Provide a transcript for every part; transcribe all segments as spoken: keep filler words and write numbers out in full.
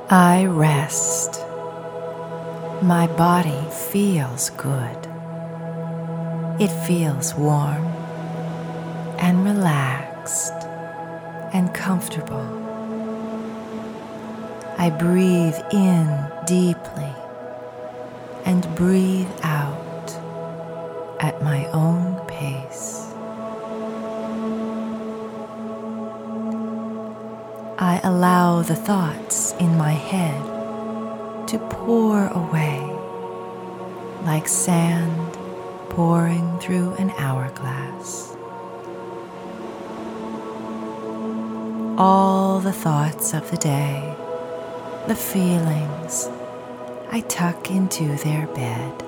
I rest. My body feels good. It feels warm and relaxed and comfortable. I breathe in deeply and breathe out at my own pace. I allow the thoughts in my head to pour away like sand pouring through an hourglass. All the thoughts of the day, the feelings, I tuck into their bed.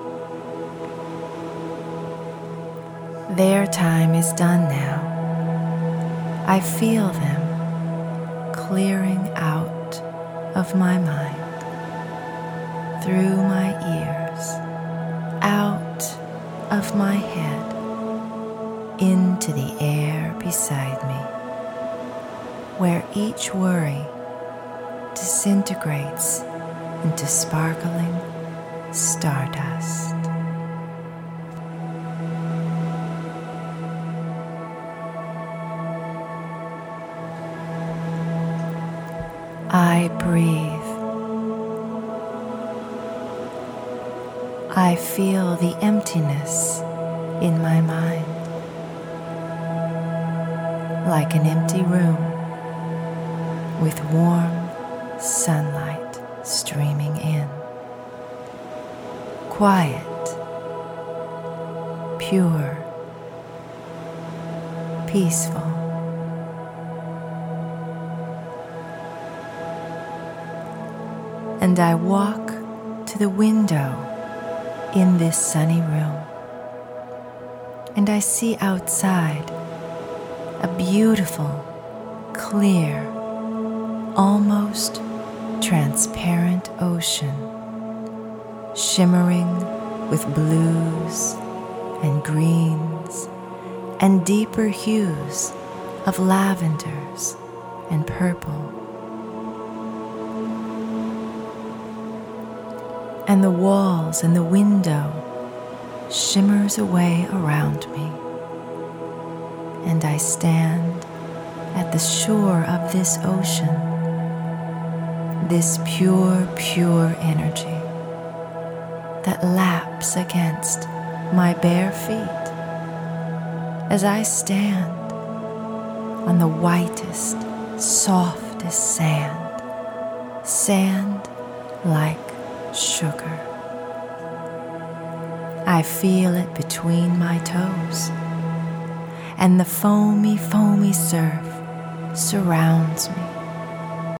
Their time is done now. I feel them clearing out of my mind, through my ears, out of my head, into the air beside me, where each worry disintegrates into sparkling stardust. I breathe. I feel the emptiness in my mind, like an empty room with warm sunlight streaming in. Quiet, pure, peaceful. And I walk to the window in this sunny room, and I see outside a beautiful, clear, almost transparent ocean, shimmering with blues and greens and deeper hues of lavenders and purple. And the walls and the window shimmers away around me, and I stand at the shore of this ocean, this pure, pure energy that laps against my bare feet as I stand on the whitest, softest sand, sand like sugar. I feel it between my toes, and the foamy, foamy surf surrounds me